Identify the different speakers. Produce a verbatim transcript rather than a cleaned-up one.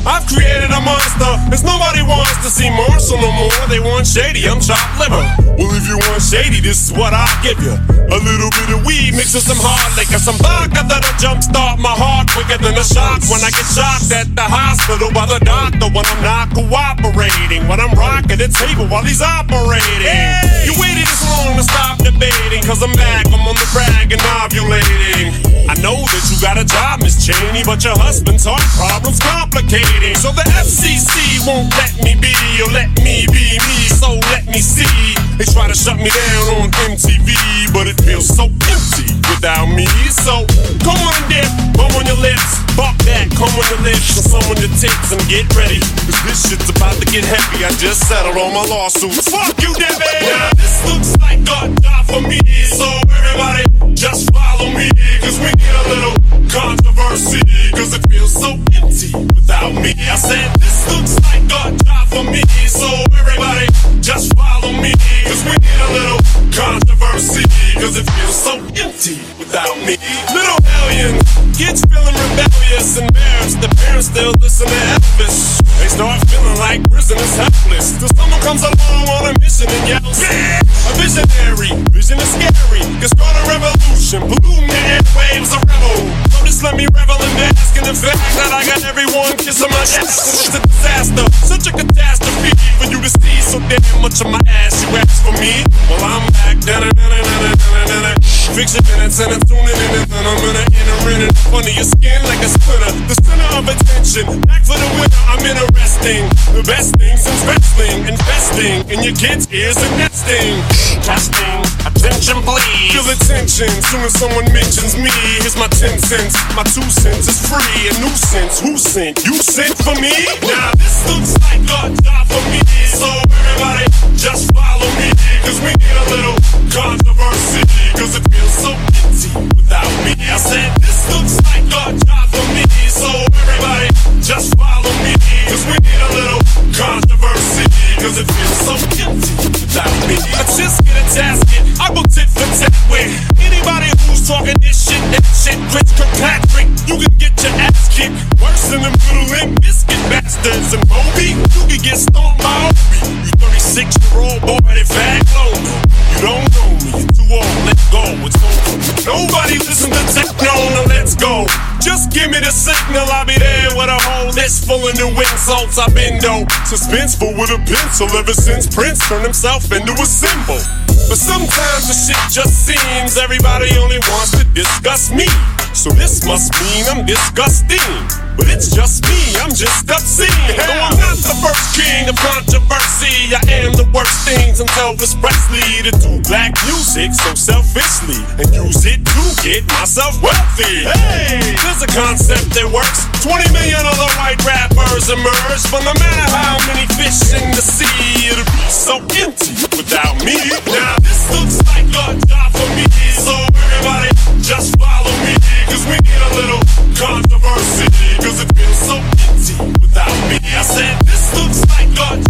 Speaker 1: I've created a monster, cause nobody wants to see Marshall no more. They want shady, I'm chopped liver. Well, if you want shady, this is what I'll give you. A little bit of weed mixed with some hard liquor, some vodka that'll jumpstart my heart quicker than a shock when I get shocked at the hospital by the doctor when I'm not cooperating. When I'm rocking the table while he's operating. Hey! You waited this long to stop debating, cause I'm back, I'm on the brag and ovulating. I know that you got a job, Miss Cheney, but your husband's heart problem's complicating. So the F C C won't let me be, or let me be me, so let me see. They try to shut me down on M T V, but it feels so empty without me. So come on dip, bum on your lips, fuck that, come on your lips, and some on your tits, and get ready, cause this shit's about to get heavy. I just settled all my lawsuits. Fuck you, Debbie! Now this looks like a job for me, so everybody just follow me, cause we need a little controversy, cause it feels so empty without me. I said this looks like a job for me, so everybody just follow me, cause we need a little controversy, cause it feels so empty without me. Little hellions, kids feeling rebellious, embarrassed, the parents still listen to Elvis. They start feeling like prisoners helpless, till someone comes along on a mission and yells, yeah! A visionary, vision is scary, can start a revolution, polluting the airwaves, a rebel. So just let me revel in bask in the fact that I got everyone kissing my ass. It's a disaster, such a catastrophe for you to see so damn much of my ass. You ask for me, well I'm back. Fix your minutes and I'm tuning in, and then I'm gonna enter in it under your skin like a splinter. The center of attention, back for the winner. I'm interesting, the best thing since wrestling, investing in your kids' ears and nesting. Testing, attention please. Feel the tension, soon as someone mentions me. Here's my ten cents, my two cents is free. A nuisance, who sent? You sent for me? Now this looks like a job for me, so everybody just follow me, cause we need a little controversy, cause it feels so empty without me. I said this looks like a job for me, so everybody just follow me, cause we need a little controversy, cause it feels so empty without me. I just get a tasket, I go tit for tat with anybody who's talking this shit, that shit. Chris Kirkpatrick, you can get your ass kicked worse than them little limp biscuit bastards. And Moby, you can get stomped by Obi. You thirty-six year old boy that fag low. You don't know me, you're too old, let go. It's over. Nobody listen to techno, now let's go. Just give me the signal, I'll be there with a whole list full of new insults. I've been dope, suspenseful with a pencil ever since Prince turned himself into a symbol. But sometimes the shit just seems everybody only wants to discuss me. So this must mean I'm disgusting. But it's just me, I'm just obscene. Though I'm not the first king of controversy, I am the worst things until Elvis Presley to do black music so selfishly and use it to get myself wealthy. Hey, there's a concept that works. twenty million other white rappers emerge, but no matter how many fish in the sea, it'll be so empty without me. Now this looks like a job for me, so everybody just follow me, cause we need a little controversy, cause it feels so empty without me. I said this looks like a